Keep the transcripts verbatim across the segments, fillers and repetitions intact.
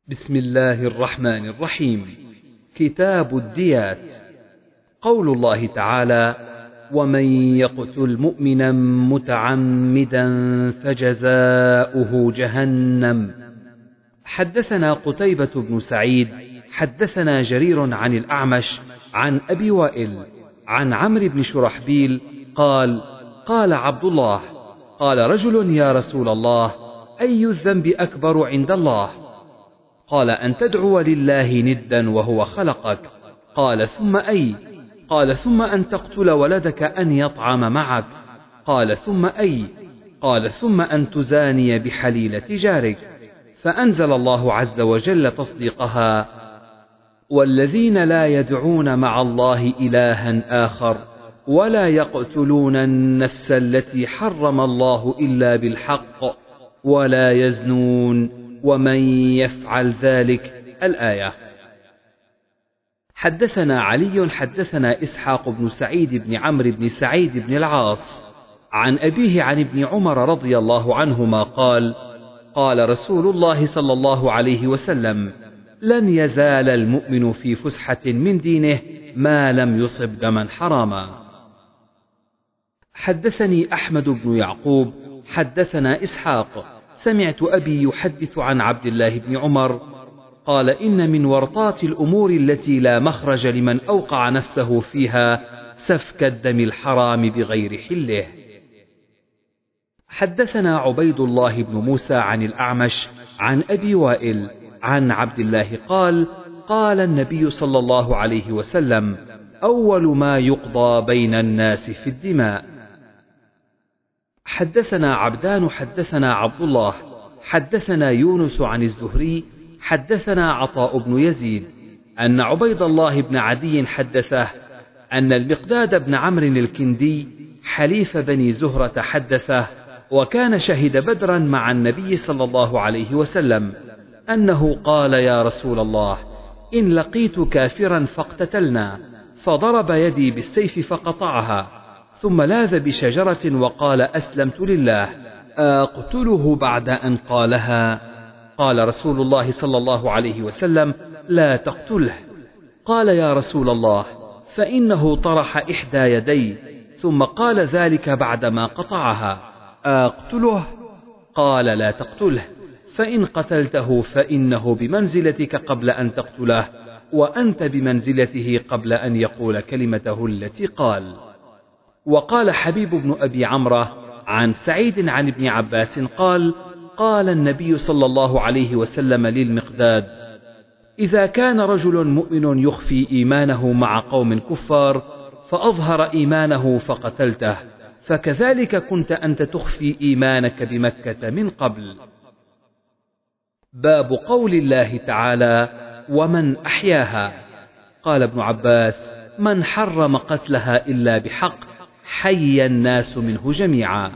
بسم الله الرحمن الرحيم. كتاب الديات. قول الله تعالى: ومن يقتل مؤمنا متعمدا فجزاؤه جهنم. حدثنا قتيبة بن سعيد حدثنا جرير عن الأعمش عن أبي وائل عن عمرو بن شرحبيل قال: قال عبد الله: قال رجل: يا رسول الله، أي الذنب أكبر عند الله؟ قال: أن تدعو لله ندا وهو خلقك. قال: ثم أي؟ قال: ثم أن تقتل ولدك أن يطعم معك. قال: ثم أي؟ قال: ثم أن تزاني بحليلة جارك. فأنزل الله عز وجل تصديقها: والذين لا يدعون مع الله إلها آخر ولا يقتلون النفس التي حرم الله إلا بالحق ولا يزنون ومن يفعل ذلك. الآية. حدثنا علي حدثنا إسحاق بن سعيد بن عمرو بن سعيد بن العاص عن أبيه عن ابن عمر رضي الله عنهما قال: قال رسول الله صلى الله عليه وسلم: لن يزال المؤمن في فسحة من دينه ما لم يصب دما حراما. حدثني أحمد بن يعقوب حدثنا إسحاق سمعت أبي يحدث عن عبد الله بن عمر قال: إن من ورطات الأمور التي لا مخرج لمن أوقع نفسه فيها سفك الدم الحرام بغير حله. حدثنا عبيد الله بن موسى عن الأعمش عن أبي وائل عن عبد الله قال: قال النبي صلى الله عليه وسلم: أول ما يقضى بين الناس في الدماء. حدثنا عبدان حدثنا عبد الله حدثنا يونس عن الزهري حدثنا عطاء بن يزيد أن عبيد الله بن عدي حدثه أن المقداد بن عمرو الكندي حليف بني زهرة حدثه، وكان شهد بدرا مع النبي صلى الله عليه وسلم، أنه قال: يا رسول الله، إن لقيت كافرا فاقتتلنا، فضرب يدي بالسيف فقطعها، ثم لاذ بشجرة وقال: أسلمت لله، أقتله بعد أن قالها؟ قال رسول الله صلى الله عليه وسلم: لا تقتله. قال: يا رسول الله، فإنه طرح إحدى يدي، ثم قال ذلك بعدما قطعها، أقتله؟ قال: لا تقتله، فإن قتلته فإنه بمنزلتك قبل أن تقتله، وأنت بمنزلته قبل أن يقول كلمته التي قال. وقال حبيب بن أبي عمرو عن سعيد عن ابن عباس قال: قال النبي صلى الله عليه وسلم للمقداد: إذا كان رجل مؤمن يخفي إيمانه مع قوم كفار فأظهر إيمانه فقتلته، فكذلك كنت أنت تخفي إيمانك بمكة من قبل. باب قول الله تعالى: ومن أحياها. قال ابن عباس: من حرم قتلها إلا بحق، حي الناس منه جميعا.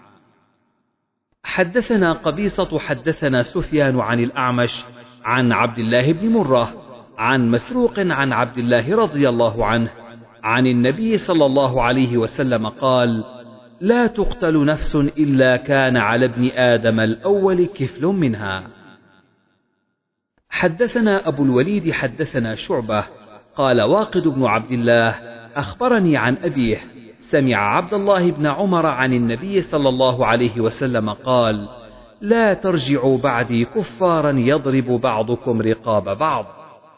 حدثنا قبيصة حدثنا سفيان عن الأعمش عن عبد الله بن مرة عن مسروق عن عبد الله رضي الله عنه عن النبي صلى الله عليه وسلم قال: لا تقتل نفس إلا كان على ابن آدم الأول كفل منها. حدثنا أبو الوليد حدثنا شعبة قال: واقد بن عبد الله أخبرني عن أبيه سمع عبد الله بن عمر عن النبي صلى الله عليه وسلم قال: لا ترجعوا بعدي كفارا يضرب بعضكم رقاب بعض.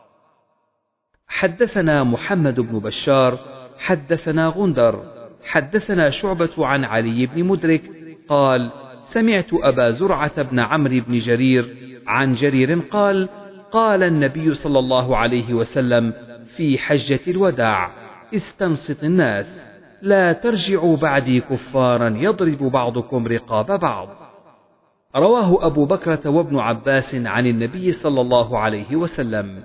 حدثنا محمد بن بشار حدثنا غندر حدثنا شعبة عن علي بن مدرك قال: سمعت أبا زرعة بن عمرو بن جرير عن جرير قال: قال النبي صلى الله عليه وسلم في حجة الوداع: استنصت الناس، لا ترجعوا بعدي كفارا يضرب بعضكم رقاب بعض. رواه أبو بكرة وابن عباس عن النبي صلى الله عليه وسلم.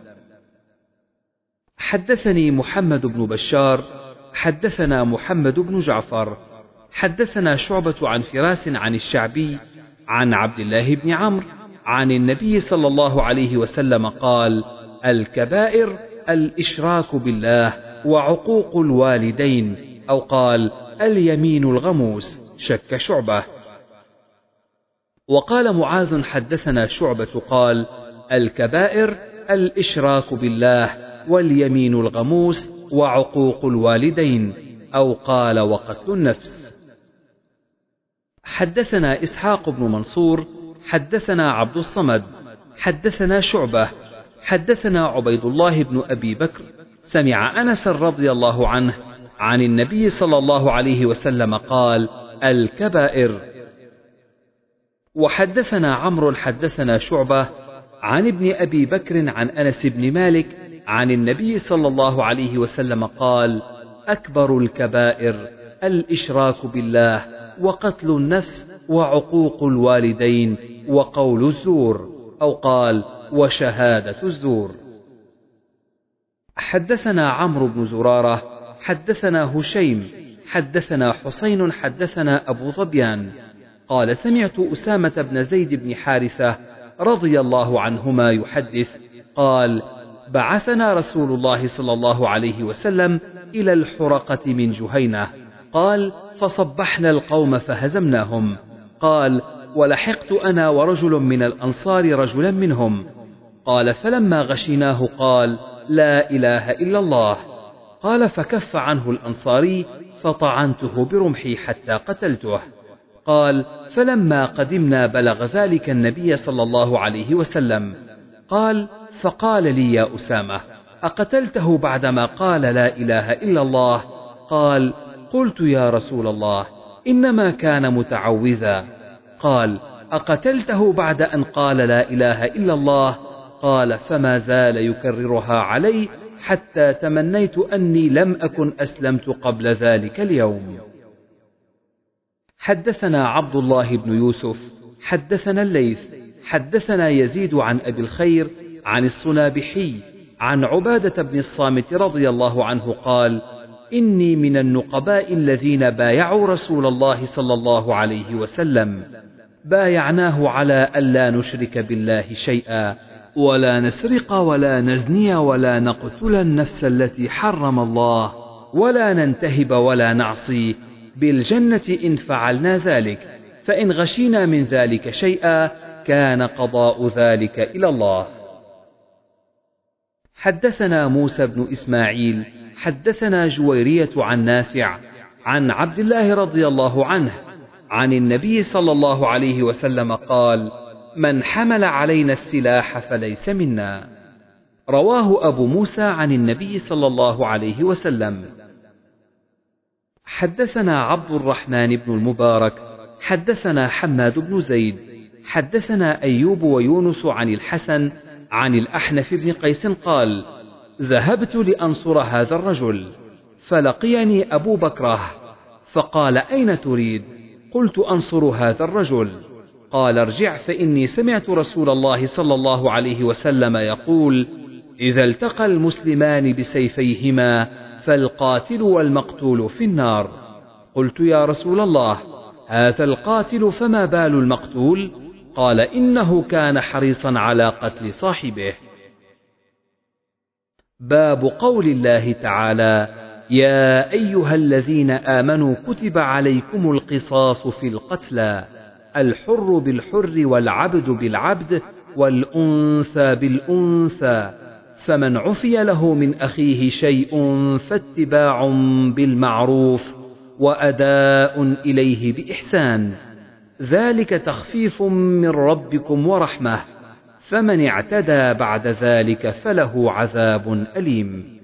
حدثني محمد بن بشار حدثنا محمد بن جعفر حدثنا شعبة عن فراس عن الشعبي عن عبد الله بن عمرو عن النبي صلى الله عليه وسلم قال: الكبائر الإشراك بالله وعقوق الوالدين، أو قال: اليمين الغموس. شك شعبة. وقال معاذ حدثنا شعبة قال: الكبائر الإشراك بالله واليمين الغموس وعقوق الوالدين، أو قال وقتل النفس. حدثنا إسحاق بن منصور حدثنا عبد الصمد حدثنا شعبة حدثنا عبيد الله بن أبي بكر سمع أنس رضي الله عنه عن النبي صلى الله عليه وسلم قال: الكبائر. وحدثنا عمرو حدثنا شعبة عن ابن أبي بكر عن أنس بن مالك عن النبي صلى الله عليه وسلم قال: أكبر الكبائر الإشراك بالله وقتل النفس وعقوق الوالدين وقول الزور، أو قال وشهادة الزور. حدثنا عمرو بن زرارة حدثنا هشيم حدثنا حسين حدثنا أبو ظبيان قال: سمعت أسامة بن زيد بن حارثة رضي الله عنهما يحدث قال: بعثنا رسول الله صلى الله عليه وسلم إلى الحرقة من جهينة، قال: فصبحنا القوم فهزمناهم، قال: ولحقت أنا ورجل من الأنصار رجلا منهم، قال: فلما غشيناه قال: لا إله إلا الله، قال: فكف عنه الأنصاري فطعنته برمحي حتى قتلته، قال: فلما قدمنا بلغ ذلك النبي صلى الله عليه وسلم، قال: فقال لي: يا أسامة، أقتلته بعدما قال لا إله إلا الله؟ قال: قلت: يا رسول الله، إنما كان متعوذا. قال: أقتلته بعد أن قال لا إله إلا الله؟ قال: فما زال يكررها علي حتى تمنيت أني لم أكن أسلمت قبل ذلك اليوم. حدثنا عبد الله بن يوسف حدثنا الليث حدثنا يزيد عن أبي الخير عن الصنابحي عن عبادة بن الصامت رضي الله عنه قال: إني من النقباء الذين بايعوا رسول الله صلى الله عليه وسلم، بايعناه على ألا نشرك بالله شيئا، ولا نسرق ولا نزني ولا نقتل النفس التي حرم الله، ولا ننتهب ولا نعصي، بالجنة إن فعلنا ذلك، فإن غشينا من ذلك شيئا كان قضاء ذلك إلى الله. حدثنا موسى بن إسماعيل حدثنا جويرية عن نافع عن عبد الله رضي الله عنه عن النبي صلى الله عليه وسلم قال: من حمل علينا السلاح فليس منا. رواه أبو موسى عن النبي صلى الله عليه وسلم. حدثنا عبد الرحمن بن المبارك حدثنا حماد بن زيد حدثنا أيوب ويونس عن الحسن عن الأحنف بن قيس قال: ذهبت لأنصر هذا الرجل، فلقيني أبو بكرة فقال: أين تريد؟ قلت: أنصر هذا الرجل. قال: ارجع، فإني سمعت رسول الله صلى الله عليه وسلم يقول: إذا التقى المسلمان بسيفيهما فالقاتل والمقتول في النار. قلت: يا رسول الله، هذا القاتل فما بال المقتول؟ قال: إنه كان حريصا على قتل صاحبه. باب قول الله تعالى: يا أيها الذين آمنوا كتب عليكم القصاص في القتلى، الحر بالحر والعبد بالعبد والأنثى بالأنثى، فمن عفي له من أخيه شيء فاتباع بالمعروف وأداء إليه بإحسان، ذلك تخفيف من ربكم ورحمة، فمن اعتدى بعد ذلك فله عذاب أليم.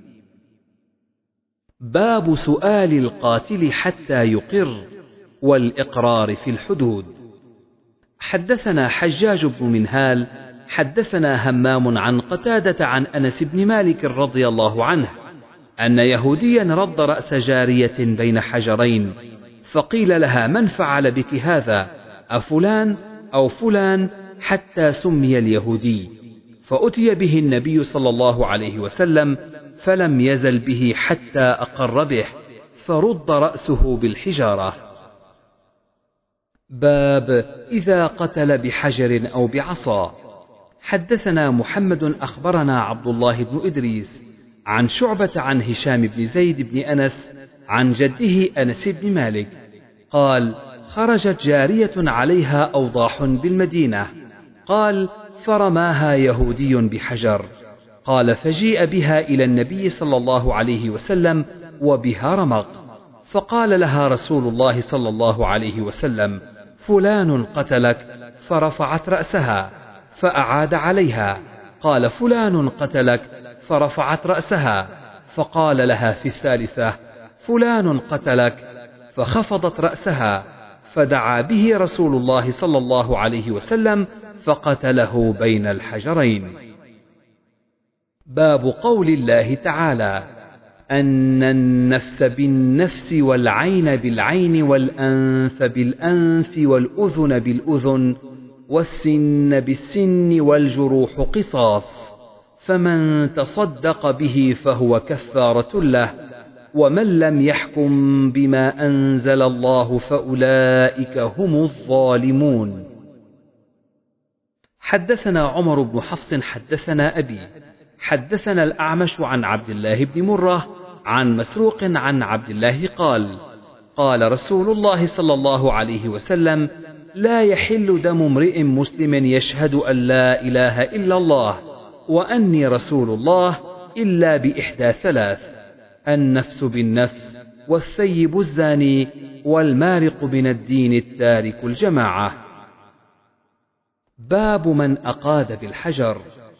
باب سؤال القاتل حتى يقر والإقرار في الحدود. حدثنا حجاج بن منهال حدثنا همام عن قتادة عن أنس بن مالك رضي الله عنه أن يهوديا رد رأس جارية بين حجرين، فقيل لها: من فعل بك هذا؟ أفلان أو فلان؟ حتى سمي اليهودي، فأتي به النبي صلى الله عليه وسلم فلم يزل به حتى أقر به، فرد رأسه بالحجارة. باب إذا قتل بحجر أو بعصا. حدثنا محمد أخبرنا عبد الله بن إدريس عن شعبة عن هشام بن زيد بن أنس عن جده أنس بن مالك قال: خرجت جارية عليها أوضاح بالمدينة، قال: فرماها يهودي بحجر. قال فجيء بها إلى النبي صلى الله عليه وسلم وبها رمق، فقال لها رسول الله صلى الله عليه وسلم: فلان قتلك، فرفعت رأسها، فأعاد عليها. قال فلان قتلك، فرفعت رأسها، فقال لها في الثالثة: فلان قتلك، فخفضت رأسها، فدعا به رسول الله صلى الله عليه وسلم فقتله بين الحجرين. باب قول الله تعالى: أن النفس بالنفس والعين بالعين والأنف بالأنف والأذن بالأذن والسن بالسن والجروح قصاص، فمن تصدق به فهو كفارة له، ومن لم يحكم بما أنزل الله فأولئك هم الظالمون. حدثنا عمر بن حفص حدثنا أبي حدثنا الأعمش عن عبد الله بن مرة عن مسروق عن عبد الله قال: قال رسول الله صلى الله عليه وسلم: لا يحل دم امرئ مسلم يشهد أن لا إله إلا الله وأني رسول الله إلا بإحدى ثلاث: النفس بالنفس، والثيب الزاني، والمارق من الدين التارك الجماعة. باب من أقاد بالحجر.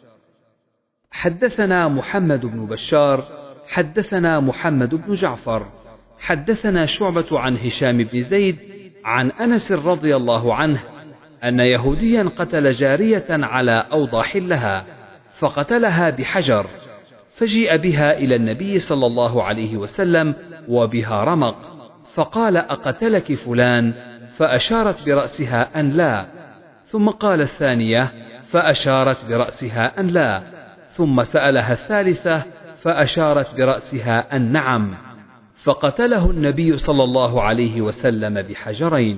حدثنا محمد بن بشار حدثنا محمد بن جعفر حدثنا شعبة عن هشام بن زيد عن أنس رضي الله عنه أن يهوديا قتل جارية على أوضاح لها، فقتلها بحجر، فجيء بها إلى النبي صلى الله عليه وسلم وبها رمق، فقال: أقتلك فلان؟ فأشارت برأسها أن لا، ثم قال الثانية، فأشارت برأسها أن لا، ثم سألها الثالثة، فأشارت برأسها أن نعم، فقتله النبي صلى الله عليه وسلم بحجرين.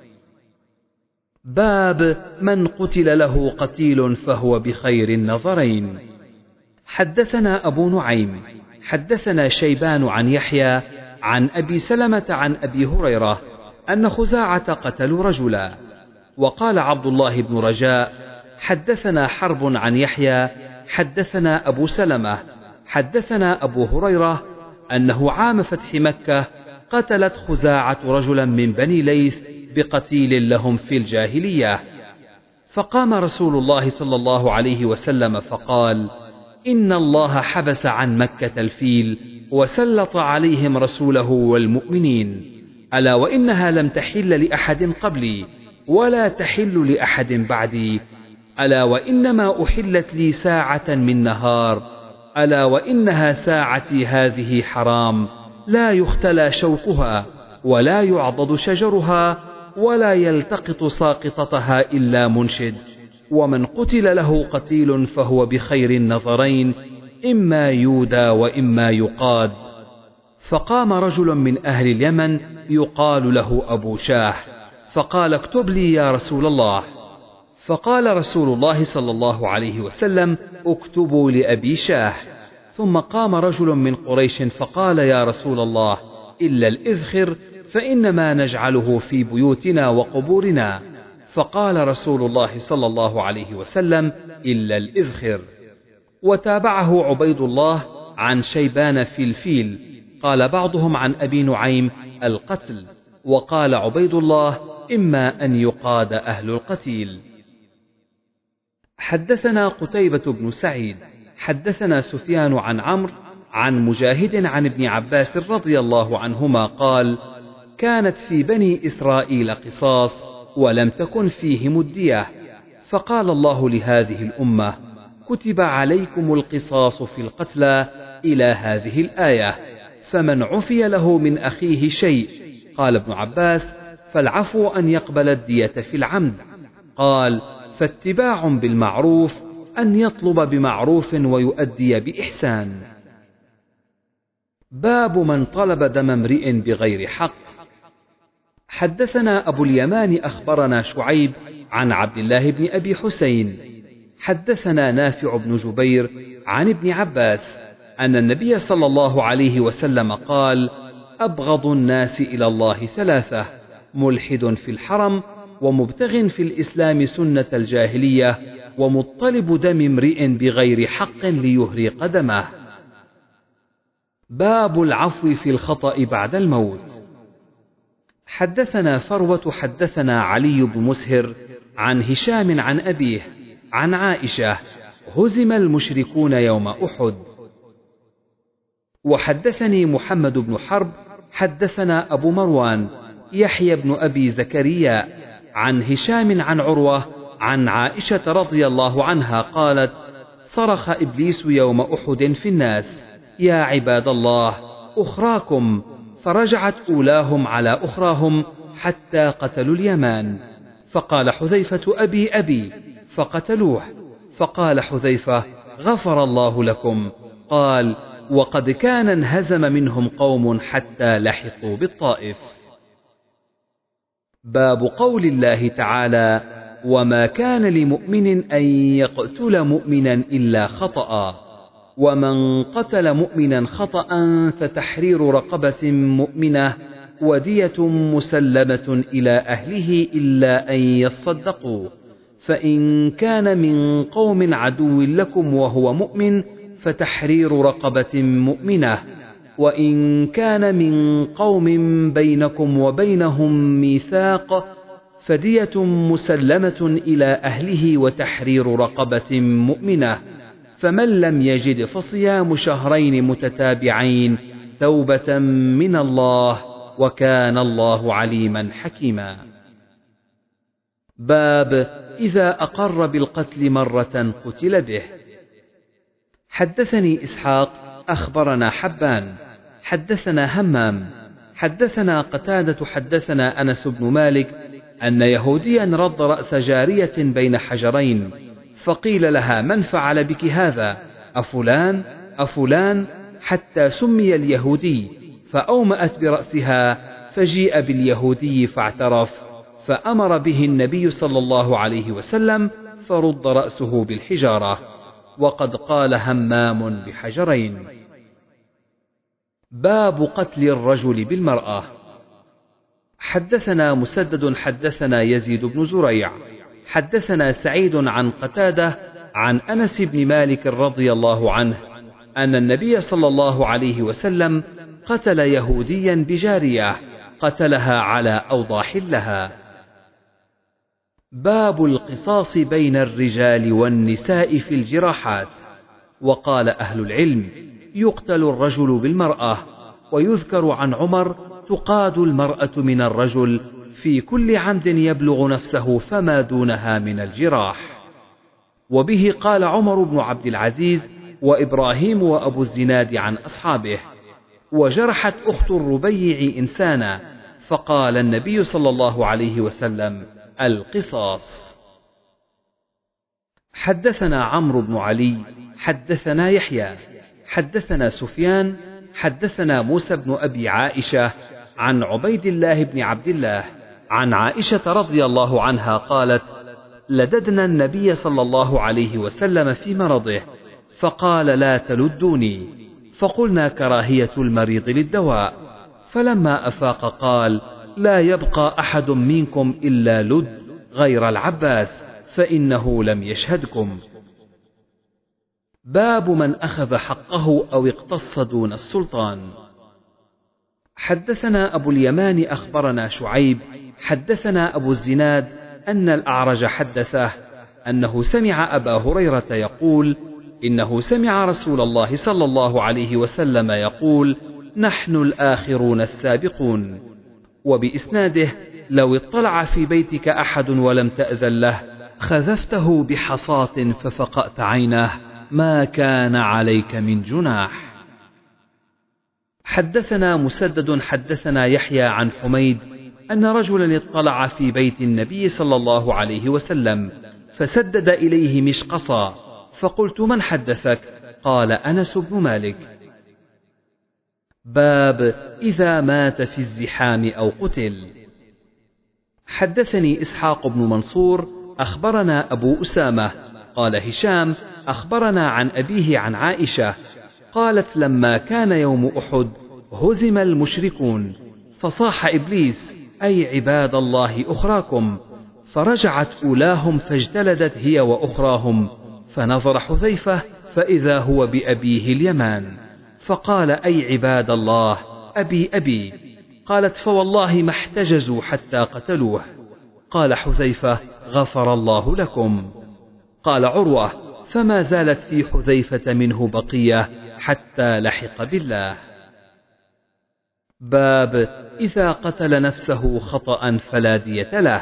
باب من قتل له قتيل فهو بخير النظرين. حدثنا أبو نعيم حدثنا شيبان عن يحيى عن أبي سلمة عن أبي هريرة أن خزاعة قتلوا رجلا. وقال عبد الله بن رجاء: حدثنا حرب عن يحيى حدثنا أبو سلمة حدثنا أبو هريرة أنه عام فتح مكة قتلت خزاعة رجلا من بني ليث بقتيل لهم في الجاهلية، فقام رسول الله صلى الله عليه وسلم فقال: إن الله حبس عن مكة الفيل وسلط عليهم رسوله والمؤمنين، ألا وإنها لم تحل لأحد قبلي ولا تحل لأحد بعدي، ألا وإنما أحلت لي ساعة من نهار، ألا وإنها ساعتي هذه حرام، لا يختلى شوكها ولا يعضد شجرها ولا يلتقط ساقطتها إلا منشد، ومن قتل له قتيل فهو بخير النظرين، إما يودى وإما يقاد. فقام رجل من أهل اليمن يقال له أبو شاه، فقال: اكتب لي يا رسول الله. فقال رسول الله صلى الله عليه وسلم: اكتبوا لأبي شاه. ثم قام رجل من قريش فقال: يا رسول الله، إلا الإذخر فإنما نجعله في بيوتنا وقبورنا. فقال رسول الله صلى الله عليه وسلم: إلا الإذخر. وتابعه عبيد الله عن شيبان في الفيل، قال بعضهم عن أبي نعيم: القتل، وقال عبيد الله: إما أن يقاد أهل القتيل. حدثنا قتيبة بن سعيد حدثنا سفيان عن عمرو عن مجاهد عن ابن عباس رضي الله عنهما قال: كانت في بني إسرائيل قصاص ولم تكن فيهم الدية، فقال الله لهذه الأمة: كتب عليكم القصاص في القتلى إلى هذه الآية، فمن عفي له من أخيه شيء. قال ابن عباس: فالعفو أن يقبل الدية في العمد. قال: فاتباع بالمعروف أن يطلب بمعروف ويؤدي بإحسان. باب من طلب دم امرئ بغير حق. حدثنا أبو اليمان أخبرنا شعيب عن عبد الله بن أبي حسين حدثنا نافع بن جبير عن ابن عباس أن النبي صلى الله عليه وسلم قال: أبغض الناس إلى الله ثلاثة: ملحد في الحرم، ومبتغ في الإسلام سنة الجاهلية، ومطلب دم امرئ بغير حق ليهرق دمه. باب العفو في الخطأ بعد الموت. حدثنا فروة حدثنا علي بن مسهر عن هشام عن أبيه عن عائشة: هزم المشركون يوم أحد. وحدثني محمد بن حرب حدثنا أبو مروان يحيى بن أبي زكريا عن هشام عن عروة عن عائشة رضي الله عنها قالت: صرخ إبليس يوم أحد في الناس: يا عباد الله أخراكم، فرجعت أولاهم على أخراهم حتى قتلوا اليمان. فقال حذيفة: أبي أبي، فقتلوه. فقال حذيفة: غفر الله لكم. قال: وقد كان انهزم منهم قوم حتى لحقوا بالطائف. باب قول الله تعالى: وما كان لمؤمن أن يقتل مؤمنا إلا خطأ، ومن قتل مؤمنا خطأ فتحرير رقبة مؤمنة ودية مسلمة إلى أهله إلا أن يصدقوا، فإن كان من قوم عدو لكم وهو مؤمن فتحرير رقبة مؤمنة، وإن كان من قوم بينكم وبينهم ميثاق فدية مسلمة إلى أهله وتحرير رقبة مؤمنة، فمن لم يجد فصيام شهرين متتابعين توبة من الله، وكان الله عليما حكيما. باب إذا أقر بالقتل مرة قتل به. حدثني إسحاق أخبرنا حبان حدثنا همام حدثنا قتادة حدثنا أنس بن مالك أن يهوديا رد رأس جارية بين حجرين، فقيل لها: من فعل بك هذا؟ أفلان أفلان؟ حتى سمي اليهودي، فأومأت برأسها، فجيء باليهودي فاعترف، فأمر به النبي صلى الله عليه وسلم فرد رأسه بالحجارة. وقد قال همام بحجرين. باب قتل الرجل بالمرأة. حدثنا مسدد حدثنا يزيد بن زريع حدثنا سعيد عن قتادة عن أنس بن مالك رضي الله عنه أن النبي صلى الله عليه وسلم قتل يهوديا بجارية قتلها على أوضاح لها. باب القصاص بين الرجال والنساء في الجراحات. وقال أهل العلم: يقتل الرجل بالمرأة. ويذكر عن عمر: تقاد المرأة من الرجل في كل عمد يبلغ نفسه فما دونها من الجراح. وبه قال عمر بن عبد العزيز وإبراهيم وأبو الزناد عن أصحابه. وجرحت أخت الربيع إنسانا، فقال النبي صلى الله عليه وسلم: القصاص. حدثنا عمرو بن علي حدثنا يحيى حدثنا سفيان حدثنا موسى بن أبي عائشة عن عبيد الله بن عبد الله عن عائشة رضي الله عنها قالت: لددنا النبي صلى الله عليه وسلم في مرضه، فقال: لا تلدوني. فقلنا: كراهية المريض للدواء. فلما أفاق قال: لا يبقى أحد منكم إلا لد غير العباس، فإنه لم يشهدكم. باب من أخذ حقه أو اقتص دون السلطان. حدثنا أبو اليمان أخبرنا شعيب حدثنا أبو الزناد أن الأعرج حدثه أنه سمع أبا هريرة يقول: إنه سمع رسول الله صلى الله عليه وسلم يقول: نحن الآخرون السابقون. وبإسناده: لو اطلع في بيتك أحد ولم تأذن له خذفته بحصاة ففقأت عينه ما كان عليك من جناح. حدثنا مسدد حدثنا يحيى عن حميد أن رجلا اطلع في بيت النبي صلى الله عليه وسلم فسدد إليه مشقصا، فقلت: من حدثك؟ قال: أنس بن مالك. باب إذا مات في الزحام أو قتل. حدثني إسحاق بن منصور أخبرنا أبو أسامة قال هشام أخبرنا عن أبيه عن عائشة قالت: لما كان يوم أحد هزم المشركون، فصاح إبليس: أي عباد الله أخراكم، فرجعت أولاهم فاجتلدت هي وأخراهم، فنظر حذيفة فإذا هو بأبيه اليمان، فقال: أي عباد الله، أبي أبي. قالت: فوالله ما احتجزوا حتى قتلوه. قال حذيفة: غفر الله لكم. قال عروة: فما زالت في حذيفة منه بقية حتى لحق بالله. باب إذا قتل نفسه خطأ فلا دية له.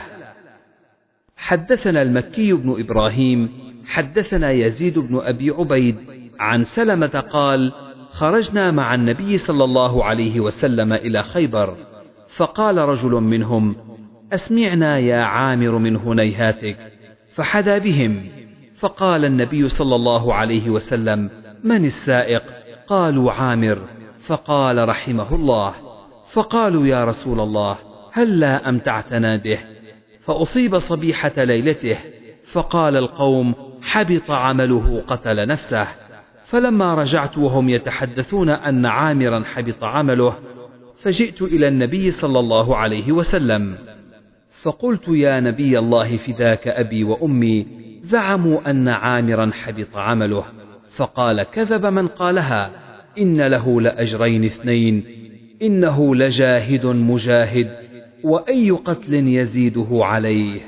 حدثنا المكي بن إبراهيم حدثنا يزيد بن أبي عبيد عن سلمة قال: خرجنا مع النبي صلى الله عليه وسلم إلى خيبر، فقال رجل منهم: أسمعنا يا عامر من هنيهاتك، فحدا بهم. فقال النبي صلى الله عليه وسلم: من السائق؟ قالوا: عامر. فقال: رحمه الله. فقالوا: يا رسول الله، هل لا أمتعتنا به؟ فأصيب صبيحة ليلته. فقال القوم: حبط عمله، قتل نفسه. فلما رجعت وهم يتحدثون أن عامرا حبط عمله، فجئت إلى النبي صلى الله عليه وسلم فقلت: يا نبي الله، فداك أبي وأمي، زعموا أن عامرا حبط عمله. فقال: كذب من قالها، إن له لأجرين اثنين، إنه لجاهد مجاهد، وأي قتل يزيده عليه.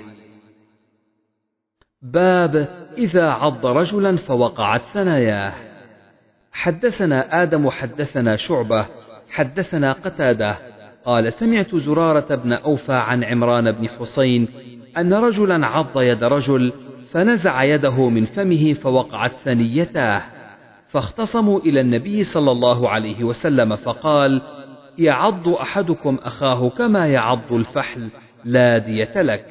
باب إذا عض رجلا فوقعت ثناياه. حدثنا آدم حدثنا شعبة حدثنا قتادة قال: سمعت زرارة بن أوفى عن عمران بن حسين أن رجلا عض يد رجل فنزع يده من فمه فوقعت ثنيتاه، فاختصموا إلى النبي صلى الله عليه وسلم فقال: يعض أحدكم أخاه كما يعض الفحل، لا دية لك.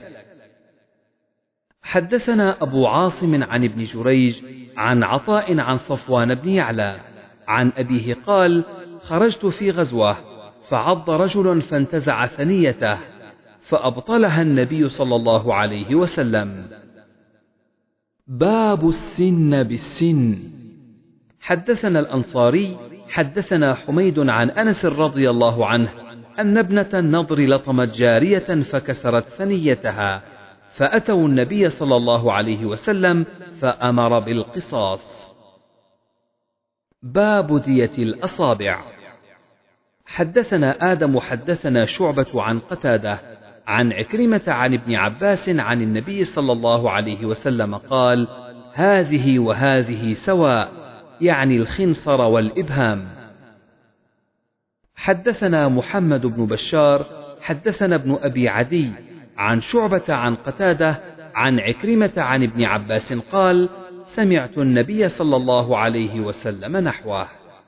حدثنا أبو عاصم عن ابن جريج عن عطاء عن صفوان بن يعلى عن أبيه قال: خرجت في غزوة فعض رجل فانتزع ثنيته فأبطلها النبي صلى الله عليه وسلم. باب السن بالسن. حدثنا الأنصاري حدثنا حميد عن أنس رضي الله عنه أن ابنة النضر لطمت جارية فكسرت ثنيتها، فأتوا النبي صلى الله عليه وسلم فأمر بالقصاص. باب دية الأصابع. حدثنا آدم حدثنا شعبة عن قتادة عن عكرمة عن ابن عباس عن النبي صلى الله عليه وسلم قال: هذه وهذه سواء، يعني الخنصر والإبهام. حدثنا محمد بن بشار حدثنا ابن أبي عدي عن شعبة عن قتادة عن عكرمة عن ابن عباس قال: سمعت النبي صلى الله عليه وسلم نحوه.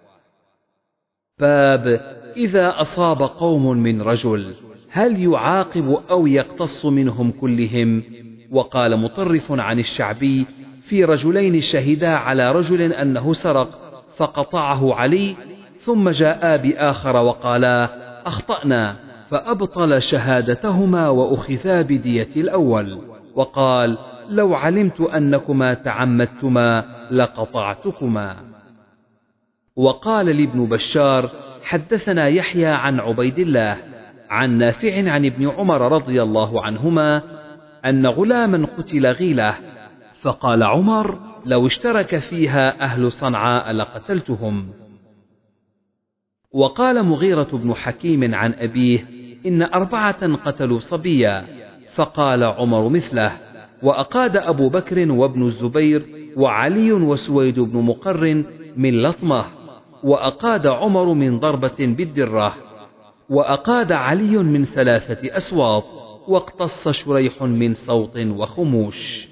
باب إذا أصاب قوم من رجل هل يعاقب أو يقتص منهم كلهم؟ وقال مطرف عن الشعبي: في رجلين شهدا على رجل أنه سرق فقطعه علي، ثم جاءا بآخر وقالا: أخطأنا، فأبطل شهادتهما وأخذا بدية الأول، وقال: لو علمت أنكما تعمدتما لقطعتكما. وقال لابن بشار: حدثنا يحيى عن عبيد الله عن نافع عن ابن عمر رضي الله عنهما أن غلاما قتل غيلة، فقال عمر: لو اشترك فيها أهل صنعاء لقتلتهم. وقال مغيرة بن حكيم عن أبيه: إن أربعة قتلوا صبيا، فقال عمر مثله. وأقاد أبو بكر وابن الزبير وعلي وسويد بن مقر من لطمة، وأقاد عمر من ضربة بالدرة، وأقاد علي من ثلاثة أسواط، واقتص شريح من صوت وخموش.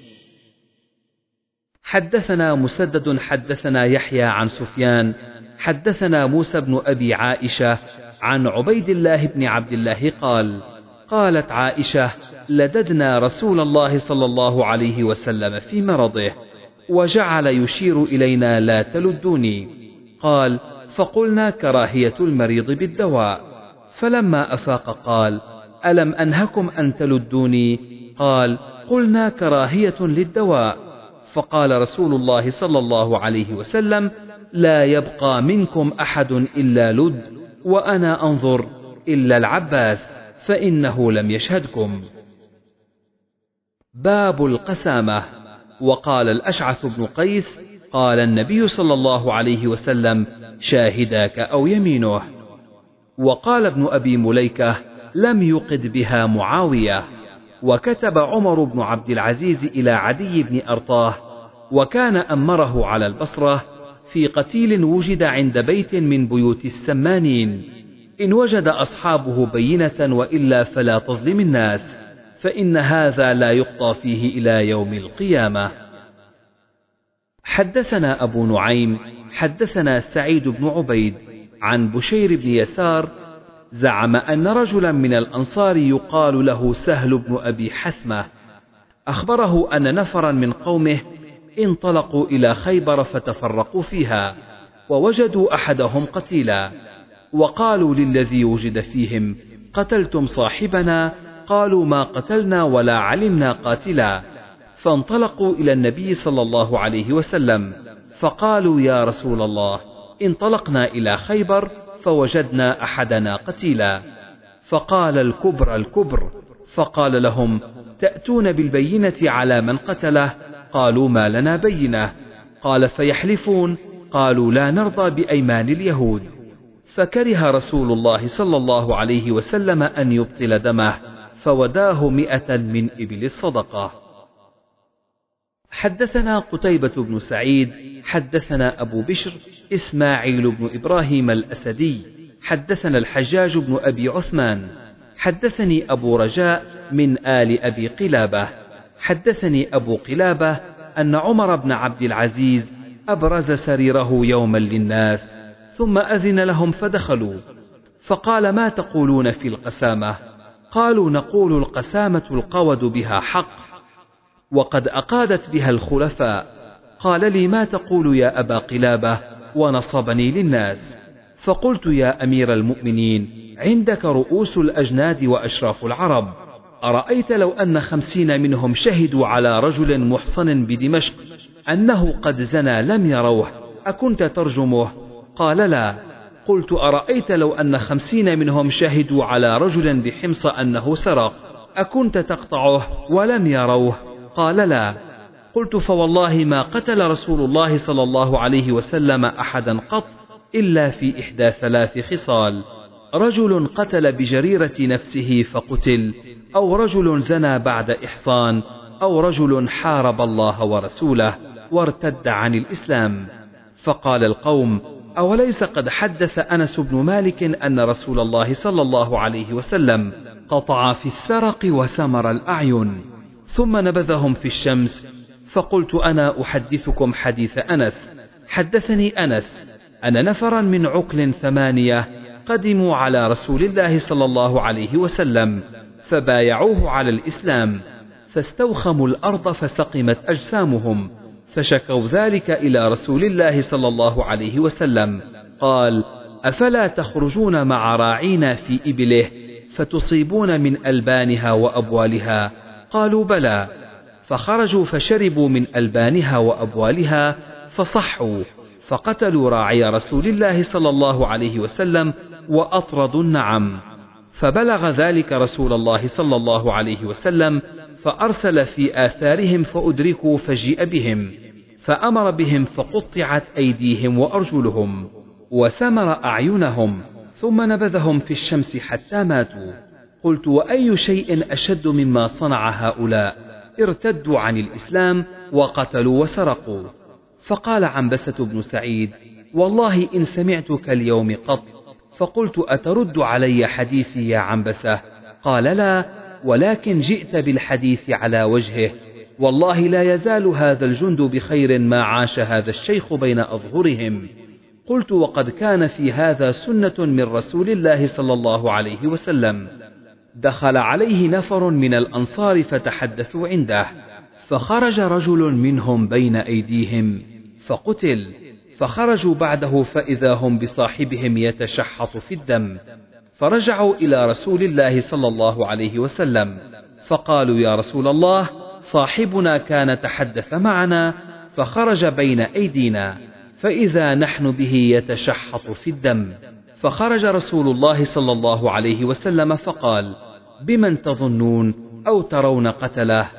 حدثنا مسدد حدثنا يحيى عن سفيان حدثنا موسى بن أبي عائشة عن عبيد الله بن عبد الله قال: قالت عائشة: لددنا رسول الله صلى الله عليه وسلم في مرضه، وجعل يشير إلينا: لا تلدوني. قال: فقلنا: كراهية المريض بالدواء. فلما أفاق قال: ألم أنهكم أن تلدوني؟ قال: قلنا: كراهية للدواء. فقال رسول الله صلى الله عليه وسلم: لا يبقى منكم أحد إلا لد، وأنا أنظر إلا العباس، فإنه لم يشهدكم. باب القسامة. وقال الأشعث بن قيس قال النبي صلى الله عليه وسلم شاهداك أو يمينه. وقال ابن أبي مليكة لم يقد بها معاوية. وكتب عمر بن عبد العزيز إلى عدي بن أرطاه وكان أمره على البصرة في قتيل وجد عند بيت من بيوت السمانين، إن وجد أصحابه بينة وإلا فلا تظلم الناس، فإن هذا لا يقضى فيه إلى يوم القيامة. حدثنا أبو نعيم حدثنا سعيد بن عبيد عن بشير بن يسار زعم أن رجلا من الأنصار يقال له سهل بن أبي حثمة أخبره أن نفرا من قومه انطلقوا إلى خيبر فتفرقوا فيها، ووجدوا أحدهم قتيلا، وقالوا للذي وجد فيهم قتلتم صاحبنا؟ قالوا ما قتلنا ولا علمنا قاتلا. فانطلقوا إلى النبي صلى الله عليه وسلم فقالوا يا رسول الله انطلقنا إلى خيبر فوجدنا أحدنا قتيلا. فقال الكبر الكبر. فقال لهم تأتون بالبينة على من قتله؟ قالوا ما لنا بينة. قال فيحلفون؟ قالوا لا نرضى بأيمان اليهود. فكره رسول الله صلى الله عليه وسلم أن يبطل دمه فوداه مئة من إبل الصدقة. حدثنا قتيبة بن سعيد حدثنا أبو بشر إسماعيل بن إبراهيم الأسدي حدثنا الحجاج بن أبي عثمان حدثني أبو رجاء من آل أبي قلابة حدثني أبو قلابة أن عمر بن عبد العزيز أبرز سريره يوما للناس ثم أذن لهم فدخلوا، فقال ما تقولون في القسامة؟ قالوا نقول القسامة القود بها حق وقد أقادت بها الخلفاء. قال لي ما تقول يا أبا قلابة؟ ونصبني للناس. فقلت يا أمير المؤمنين عندك رؤوس الأجناد وأشراف العرب، أرأيت لو أن خمسين منهم شهدوا على رجل محصن بدمشق أنه قد زنى لم يروه أكنت ترجمه؟ قال لا. قلت أرأيت لو أن خمسين منهم شهدوا على رجل بحمص أنه سرق أكنت تقطعه ولم يروه؟ قال لا. قلت فوالله ما قتل رسول الله صلى الله عليه وسلم أحدا قط إلا في إحدى ثلاث خصال: رجل قتل بجريرة نفسه فقتل، أو رجل زنى بعد إحصان، أو رجل حارب الله ورسوله وارتد عن الإسلام. فقال القوم أوليس قد حدث أنس بن مالك أن رسول الله صلى الله عليه وسلم قطع في السرق وسمر الأعين ثم نبذهم في الشمس؟ فقلت أنا أحدثكم حديث أنس. حدثني أنس أن نفرا من عقل ثمانية قدموا على رسول الله صلى الله عليه وسلم فبايعوه على الإسلام، فاستوخموا الأرض فسقمت أجسامهم، فشكوا ذلك إلى رسول الله صلى الله عليه وسلم. قال أفلا تخرجون مع راعينا في إبله فتصيبون من ألبانها وأبوالها؟ قالوا بلى. فخرجوا فشربوا من ألبانها وأبوالها فصحوا، فقتلوا راعي رسول الله صلى الله عليه وسلم وأطردوا النعم. فبلغ ذلك رسول الله صلى الله عليه وسلم فأرسل في آثارهم فأدركوا فجيء بهم، فأمر بهم فقطعت أيديهم وأرجلهم وسمر أعينهم ثم نبذهم في الشمس حتى ماتوا. قلت وأي شيء أشد مما صنع هؤلاء؟ ارتدوا عن الإسلام وقتلوا وسرقوا. فقال عنبسة بن سعيد والله إن سمعتك اليوم قط. فقلت أترد علي حديثي يا عنبسة؟ قال لا، ولكن جئت بالحديث على وجهه، والله لا يزال هذا الجند بخير ما عاش هذا الشيخ بين أظهرهم. قلت وقد كان في هذا سنة من رسول الله صلى الله عليه وسلم. دخل عليه نفر من الأنصار فتحدثوا عنده، فخرج رجل منهم بين أيديهم فقتل، فخرجوا بعده فإذا هم بصاحبهم يتشحط في الدم، فرجعوا إلى رسول الله صلى الله عليه وسلم فقالوا يا رسول الله صاحبنا كان تحدث معنا فخرج بين أيدينا فإذا نحن به يتشحط في الدم. فخرج رسول الله صلى الله عليه وسلم فقال بمن تظنون أو ترون قتله؟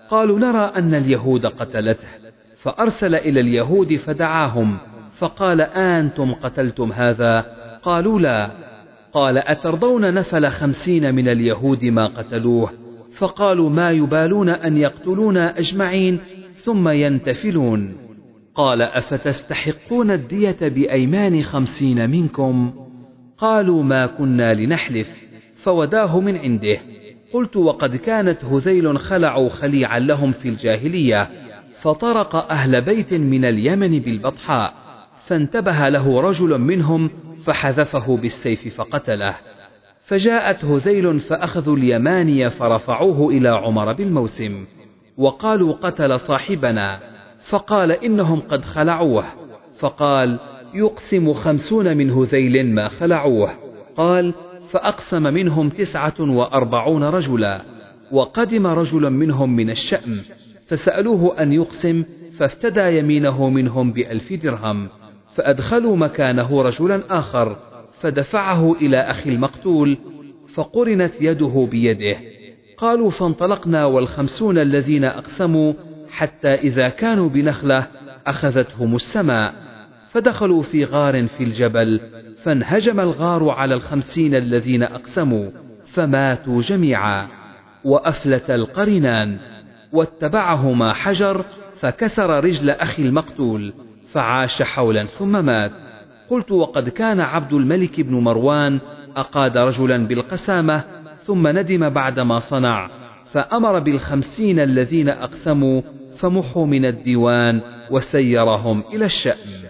قالوا نرى أن اليهود قتلته، فأرسل إلى اليهود فدعاهم فقال أنتم قتلتم هذا؟ قالوا لا. قال أترضون نفل خمسين من اليهود ما قتلوه؟ فقالوا ما يبالون أن يقتلونا أجمعين ثم ينتفلون. قال أفتستحقون الدية بأيمان خمسين منكم؟ قالوا ما كنا لنحلف، فوداه من عنده. قلت وقد كانت هذيل خلعوا خليعا لهم في الجاهلية، فطرق أهل بيت من اليمن بالبطحاء، فانتبه له رجل منهم فحذفه بالسيف فقتله. فجاءت هذيل فأخذوا اليماني فرفعوه إلى عمر بالموسم، وقالوا قتل صاحبنا، فقال إنهم قد خلعوه. فقال يقسم خمسون من هذيل ما خلعوه. قال فأقسم منهم تسعة وأربعون رجلا، وقدم رجل منهم من الشأم فسألوه أن يقسم، فافتدى يمينه منهم بألف درهم، فأدخلوا مكانه رجلا آخر فدفعه إلى أخي المقتول، فقرنت يده بيده. قالوا فانطلقنا والخمسون الذين أقسموا حتى إذا كانوا بنخلة أخذتهم السماء، فدخلوا في غار في الجبل، فانهجم الغار على الخمسين الذين أقسموا فماتوا جميعا، وأفلت القرنان، واتبعهما حجر فكسر رجل أخي المقتول، فعاش حولا ثم مات. قلت وقد كان عبد الملك بن مروان أقاد رجلا بالقسامة ثم ندم بعدما صنع، فأمر بالخمسين الذين أقسموا فمحوا من الديوان وسيرهم إلى الشأم.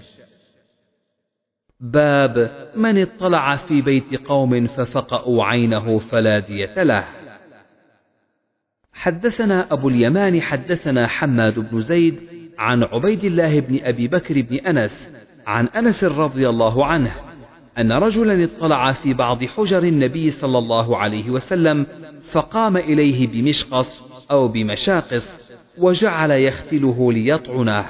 باب من اطلع في بيت قوم ففقأوا عينه فلا دية له. حدثنا أبو اليمان حدثنا حماد بن زيد عن عبيد الله بن أبي بكر بن أنس عن أنس رضي الله عنه أن رجلا اطلع في بعض حجر النبي صلى الله عليه وسلم فقام إليه بمشقص أو بمشاقص وجعل يختله ليطعنه.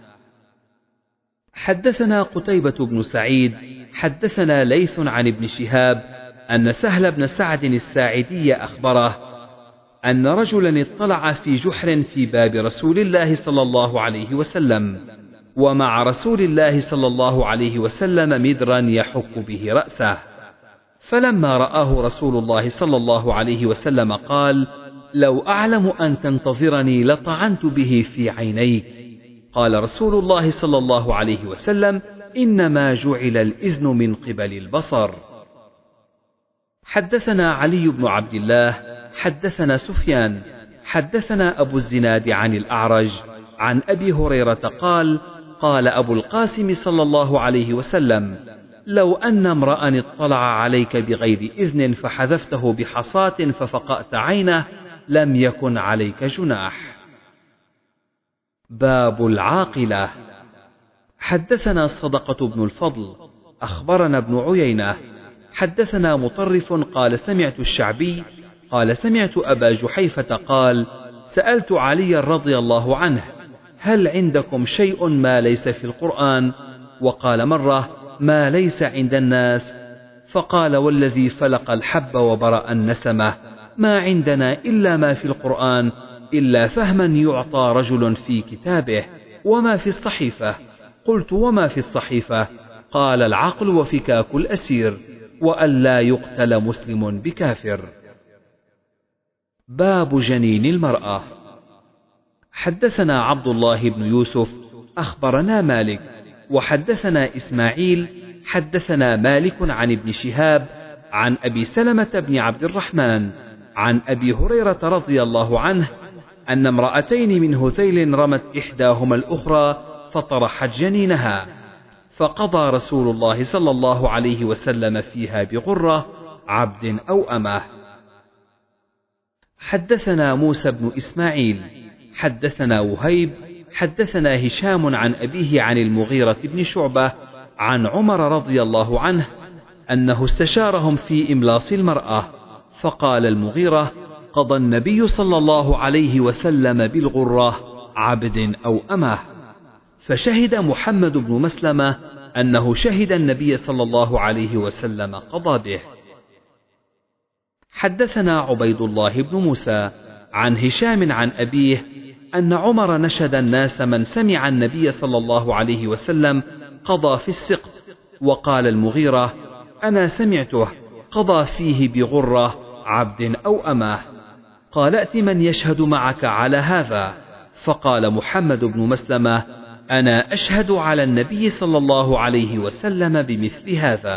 حدثنا قتيبة بن سعيد حدثنا ليث عن ابن شهاب أن سهل بن سعد الساعدي أخبره أن رجلا اطلع في جحر في باب رسول الله صلى الله عليه وسلم، ومع رسول الله صلى الله عليه وسلم مدرا يحك به رأسه، فلما رآه رسول الله صلى الله عليه وسلم قال لو أعلم أن تنتظرني لطعنت به في عينيك. قال رسول الله صلى الله عليه وسلم إنما جعل الإذن من قبل البصر. حدثنا علي بن عبد الله حدثنا سفيان حدثنا أبو الزناد عن الأعرج عن أبي هريرة قال قال أبو القاسم صلى الله عليه وسلم لو أن امرأ اطلع عليك بغير إذن فحذفته بحصاة ففقأت عينه لم يكن عليك جناح. باب العاقلة. حدثنا صدقة بن الفضل أخبرنا ابن عيينة حدثنا مطرف قال سمعت الشعبي قال سمعت أبا جحيفة قال سألت علي رضي الله عنه هل عندكم شيء ما ليس في القرآن؟ وقال مرة ما ليس عند الناس، فقال والذي فلق الحب وبرأ النسمة ما عندنا إلا ما في القرآن إلا فهما يعطى رجل في كتابه. وما في الصحيفة؟ قلت وما في الصحيفة؟ قال العقل وفكاك الأسير وألا يقتل مسلم بكافر. باب جنين المرأة. حدثنا عبد الله بن يوسف أخبرنا مالك وحدثنا إسماعيل حدثنا مالك عن ابن شهاب عن أبي سلمة بن عبد الرحمن عن أبي هريرة رضي الله عنه أن امرأتين من هذيل رمت إحداهما الأخرى فطرحت جنينها، فقضى رسول الله صلى الله عليه وسلم فيها بغرة عبد أو أمه. حدثنا موسى بن إسماعيل حدثنا وهيب حدثنا هشام عن أبيه عن المغيرة بن شعبة عن عمر رضي الله عنه أنه استشارهم في إملاص المرأة، فقال المغيرة قضى النبي صلى الله عليه وسلم بالغرة عبد أو أمه، فشهد محمد بن مسلمة أنه شهد النبي صلى الله عليه وسلم قضى به. حدثنا عبيد الله بن موسى عن هشام عن أبيه أن عمر نشد الناس من سمع النبي صلى الله عليه وسلم قضى في السقط، وقال المغيرة: أنا سمعته قضى فيه بغرة عبد أو أماه. قال: ائت من يشهد معك على هذا. فقال محمد بن مسلمة: أنا أشهد على النبي صلى الله عليه وسلم بمثل هذا.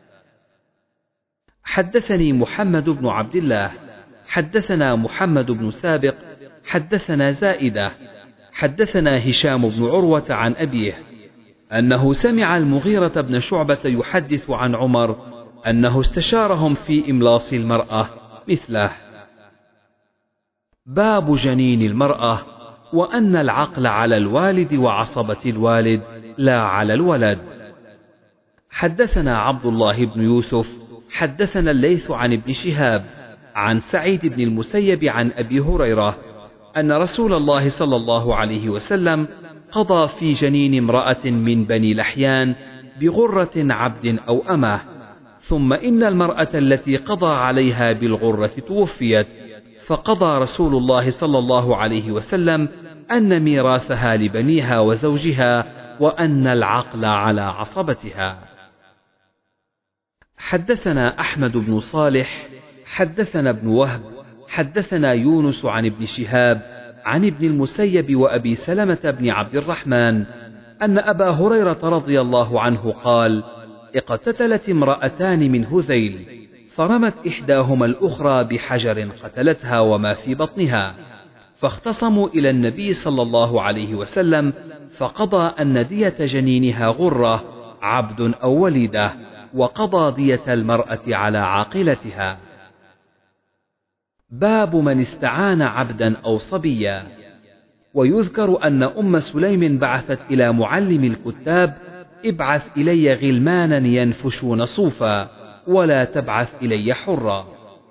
حدثني محمد بن عبد الله حدثنا محمد بن سابق حدثنا زائدة حدثنا هشام بن عروة عن أبيه أنه سمع المغيرة بن شعبة يحدث عن عمر أنه استشارهم في إملاص المرأة مثله. باب جنين المرأة، وأن العقل على الوالد وعصبة الوالد لا على الولد. حدثنا عبد الله بن يوسف حدثنا الليث عن ابن شهاب عن سعيد بن المسيب عن أبي هريرة أن رسول الله صلى الله عليه وسلم قضى في جنين امرأة من بني لحيان بغرة عبد أو أماه، ثم إن المرأة التي قضى عليها بالغرة توفيت، فقضى رسول الله صلى الله عليه وسلم أن ميراثها لبنيها وزوجها، وأن العقل على عصبتها. حدثنا أحمد بن صالح حدثنا ابن وهب حدثنا يونس عن ابن شهاب عن ابن المسيب وأبي سلمة بن عبد الرحمن أن أبا هريرة رضي الله عنه قال: اقتتلت امرأتان من هذيل، فرمت إحداهما الأخرى بحجر قتلتها وما في بطنها، فاختصموا إلى النبي صلى الله عليه وسلم، فقضى أن دية جنينها غرة عبد أو وليدة، وقضى دية المرأة على عاقلتها. باب من استعان عبدا أو صبيا. ويذكر أن أم سليم بعثت إلى معلم الكتاب: ابعث إلي غلمانا ينفشون صوفا، ولا تبعث إلي حرا.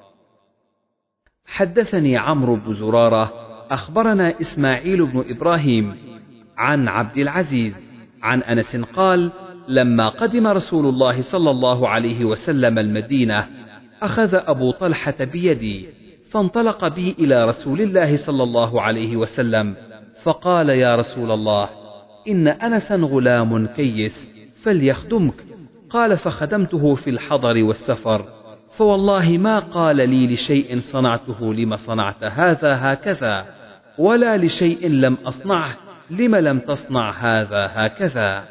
حدثني عمرو بن زرارة أخبرنا إسماعيل بن إبراهيم عن عبد العزيز عن أنس قال: لما قدم رسول الله صلى الله عليه وسلم المدينة أخذ أبو طلحة بيدي، فانطلق بي إلى رسول الله صلى الله عليه وسلم، فقال: يا رسول الله، إن أنسا غلام كيس فليخدمك. قال: فخدمته في الحضر والسفر، فوالله ما قال لي لشيء صنعته لم صنعت هذا هكذا، ولا لشيء لم أصنعه لم لم تصنع هذا هكذا.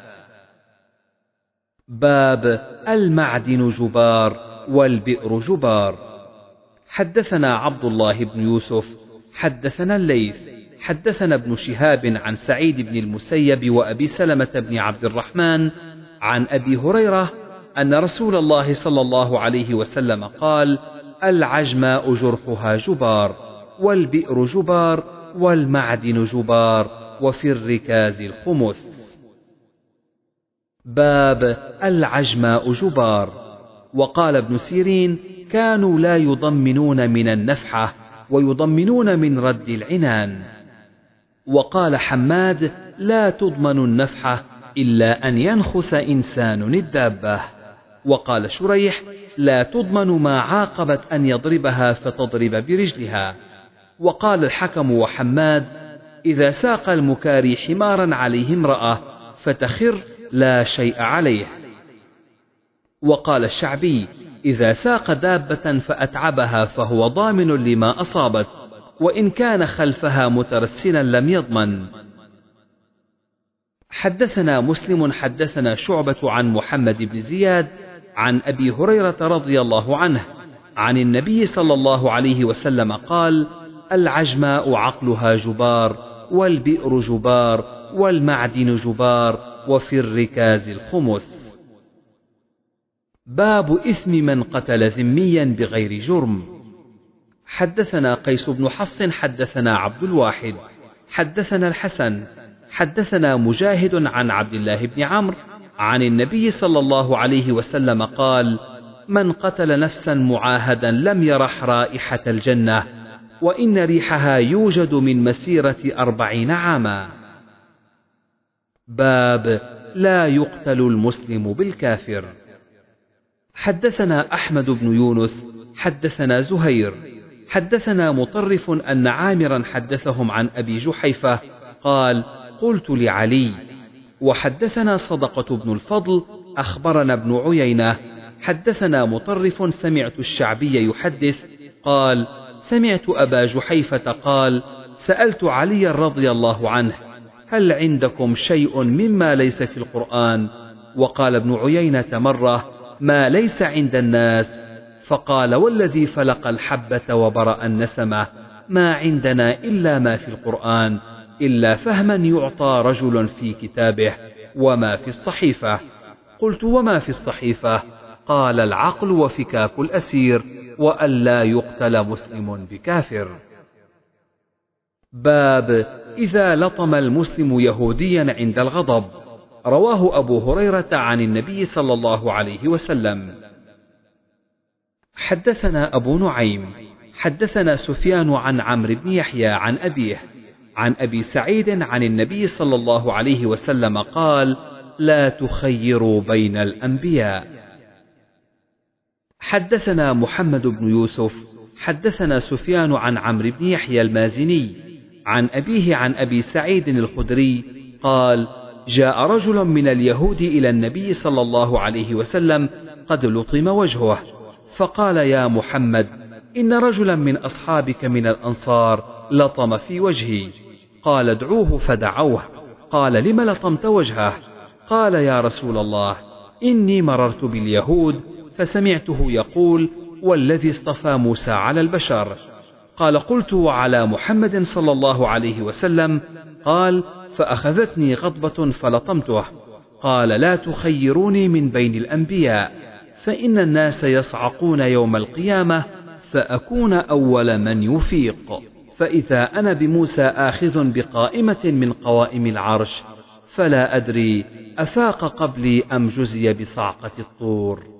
باب المعدن جبار والبئر جبار. حدثنا عبد الله بن يوسف حدثنا الليث حدثنا ابن شهاب عن سعيد بن المسيب وأبي سلمة بن عبد الرحمن عن أبي هريرة أن رسول الله صلى الله عليه وسلم قال: العجماء جرحها جبار، والبئر جبار، والمعدن جبار، وفي الركاز الخمس. باب العجماء جبار. وقال ابن سيرين: كانوا لا يضمنون من النفحة، ويضمنون من رد العنان. وقال حماد: لا تضمن النفحة إلا أن ينخس إنسان الدابة. وقال شريح: لا تضمن ما عاقبت أن يضربها فتضرب برجلها. وقال الحكم وحماد: إذا ساق المكاري حمارا عليه امرأة فتخر لا شيء عليه. وقال الشعبي: إذا ساق دابة فأتعبها فهو ضامن لما أصابت، وإن كان خلفها مترسلا لم يضمن. حدثنا مسلم حدثنا شعبة عن محمد بن زياد عن أبي هريرة رضي الله عنه عن النبي صلى الله عليه وسلم قال: العجماء عقلها جبار، والبئر جبار، والمعدن جبار، وفي الركاز الخمس. باب إثم من قتل ذميا بغير جرم. حدثنا قيس بن حفص حدثنا عبد الواحد حدثنا الحسن حدثنا مجاهد عن عبد الله بن عمرو عن النبي صلى الله عليه وسلم قال: من قتل نفسا معاهدا لم يرح رائحة الجنة، وإن ريحها يوجد من مسيرة أربعين عاما. باب لا يقتل المسلم بالكافر. حدثنا أحمد بن يونس حدثنا زهير حدثنا مطرف أن عامرا حدثهم عن أبي جحيفة قال قلت لعلي. وحدثنا صدقة بن الفضل أخبرنا ابن عيينة حدثنا مطرف سمعت الشعبي يحدث قال سمعت أبا جحيفة قال سألت علي رضي الله عنه هل عندكم شيء مما ليس في القرآن؟ وقال ابن عيينة مرة ما ليس عند الناس، فقال والذي فلق الحبة وبرأ النسمة ما عندنا إلا ما في القرآن إلا فهما يعطى رجل في كتابه وما في الصحيفة. قلت وما في الصحيفة؟ قال العقل وفكاك الأسير وألا يقتل مسلم بكافر. باب إذا لطم المسلم يهوديا عند الغضب. رواه أبو هريرة عن النبي صلى الله عليه وسلم. حدثنا أبو نعيم حدثنا سفيان عن عمرو بن يحيى عن أبيه عن أبي سعيد عن النبي صلى الله عليه وسلم قال لا تخيروا بين الأنبياء. حدثنا محمد بن يوسف حدثنا سفيان عن عمرو بن يحيى المازني عن أبيه عن أبي سعيد الخدري قال جاء رجل من اليهود إلى النبي صلى الله عليه وسلم قد لطم وجهه، فقال يا محمد إن رجلا من أصحابك من الأنصار لطم في وجهي. قال ادعوه فدعوه. قال لم لطمت وجهه؟ قال يا رسول الله إني مررت باليهود فسمعته يقول والذي اصطفى موسى على البشر. قال قلت وعلى محمد صلى الله عليه وسلم؟ قال فأخذتني غضبة فلطمته. قال لا تخيروني من بين الأنبياء فإن الناس يصعقون يوم القيامة فأكون أول من يفيق، فإذا أنا بموسى آخذ بقائمة من قوائم العرش فلا أدري أفاق قبلي أم جزي بصعقة الطور.